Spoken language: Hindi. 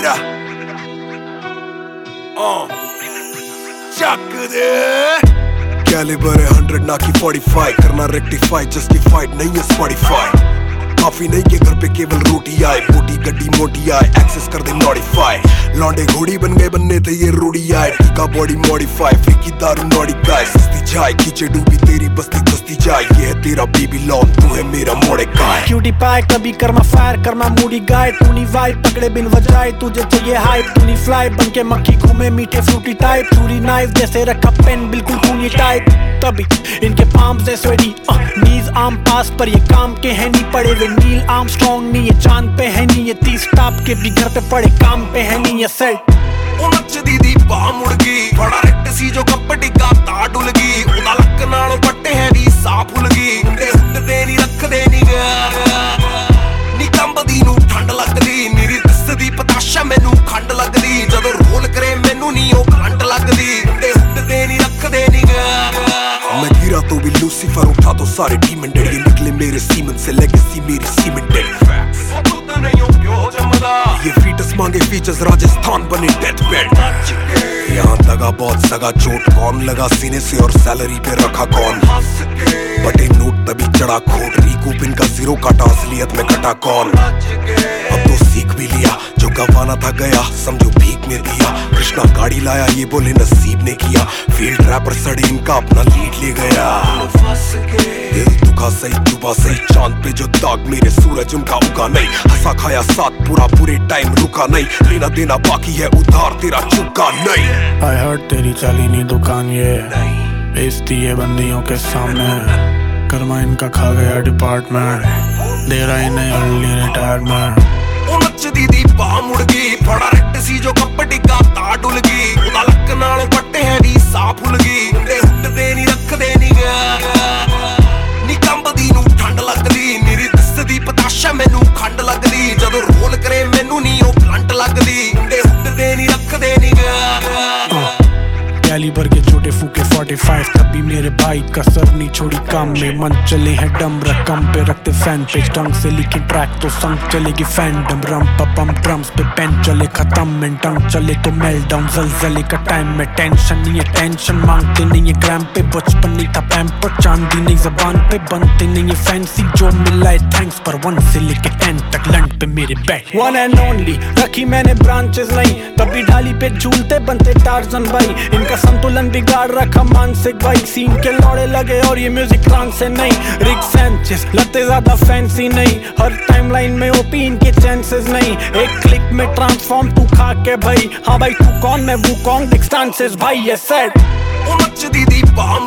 मेरा चक दे कैलिबर है 100 ना की 45 करना रेक्टिफाई जस्टिफाइड नहीं है स्पॉटिफाई काफी नहीं के घर पे केवल रोटी आए बोटी गड्डी मोटी आए एक्सेस कर दे मॉडिफाई लौंडे घोड़ी बन गए बनने थे ये रूढ़ी आए टीका बॉडी मॉडिफाई फीकी दारू नॉडी गाय सस्ती चाय खींचे डूबी तेरी बस्ती दस्ती जाए ये है तेरा बेबी लॉन तू है मेरा मोड़े गाय क्यूटी पाए कभी karma fire karma moody guy तू नहीं वाइब पकड़े बिन वजाए तुझे चाहिए हाइप तू नहीं फ्लाई बन के मक्खी घूमे मीठे फ्रूटी टाइप चूरी नाइफ जैसे रखा पेन बिल्कुल खूनी टाइप तभी इनके पाम से स्वेटी नीज आम पास पर ये काम के है नहीं पड़े वे नील आर्म स्ट्रॉन्ग नहीं ये चांद पे है नहीं ये 30 टाप के भी घर पे पड़े काम पे है नहीं ये सेट उनच दीदी पा मुड़ गई बड़ा रेट सी जो कपटी का ता डुल गई उदा लक नालों पट्टे है दी सा फुल गई उंडे हुड दे नी रख दे नी नी कंबदी नू ठंड लगदी मेरी दसदी पताशा मैनू खंड लगदी जदों रोल करे मैनू नी ओ घंट लगदी उंडे हुड दे नी रख दे नी मैं गिरा तो भी लूसीफर उठा तो सारे डीमन डेड ये निकले मेरे सीमन से लेगेसी मेरी सीमेंटेड ये फीटस मांगे फीचर्स राजस्थान बने डेथ बेड यहाँ दगा बहुत सगा चोट कौन लगा सीने से और सैलरी पे रखा कौन बटे नोट तभी चढ़ा खोट रिकूप इनका जीरो काटा असलियत में कटा कौन अब तो सीख भी लिया जो गवाना था गया समझो भीख में दिया कृष्णा गाड़ी लाया ये बोले नसीब ने किया फील्ड रैपर सड़े इनका अपना लीड ले गया दिल दुखा सही डूबा सही चांद पे जो दाग मेरे सूरज उनका उगा नहीं हंसा खाया साथ पूरे टाइम रुका नहीं लेना देना बाकी है उधार तेरा चुका नहीं I heard तेरी चली नहीं दुकान ये बेचती है बंदियों के सामने कर्मा इनका खा गया डिपार्टमेंट दे रहा इन्हें अर्ली रिटायरमेंट उनच दीदी पा मुड़ गई बड़ा रेट सी जो कपटी का ता डुल गई उदा लक नालों पट्टे है दी सा फुल गई उंडे हुड दे नी रख दे नी नी कंबदी नू ठंड लगदी मेरी दसदी पताशा मैनू खंड लगदी जदों रोल करे मैनू नी ओ घंट लगदी उंडे हुड दे नी रख दे नी कैलिबर के छोटे फूके 45 तभी मेरे भाई कसर नहीं छोड़ी काम में मन चले हैं डम रकम पे रखते फैन पेज ढंग से लिखे ट्रैक तो संग चलेगी फैंडम रम पपम ड्रम्स पे पेन चले खत्म में टंग चले तो मेल्ट डाउन जलजले का टाइम में टेंशन नहीं है टेंशन मांगते नहीं है ग्राम पे बचपन नहीं था पैम्पर चांदी नहीं जबान पे बनते नहीं है फैंसी जो मिला है थैंक्स पर 1 से लेके 10 तक लंड पे मेरे बैठ वन एंड ओनली रखी मैंने ब्रांचेस लाई तभी ढाली पे झूलते बनते टार्जन भाई इनका संतुलन बिगाड़ रखा मानसिक भाई सीन के लौड़े लगे और ये म्यूजिक ट्रांस से नहीं रिक सैंचेस लगते ज्यादा फैंसी नहीं हर टाइमलाइन में ओपी इनके चांसेस नहीं एक क्लिक में ट्रांसफॉर्म तू खा के भाई हाँ भाई तू कौन मैं वो कौन डिस्टेंसेस भाई ये सेट उनच दीदी पा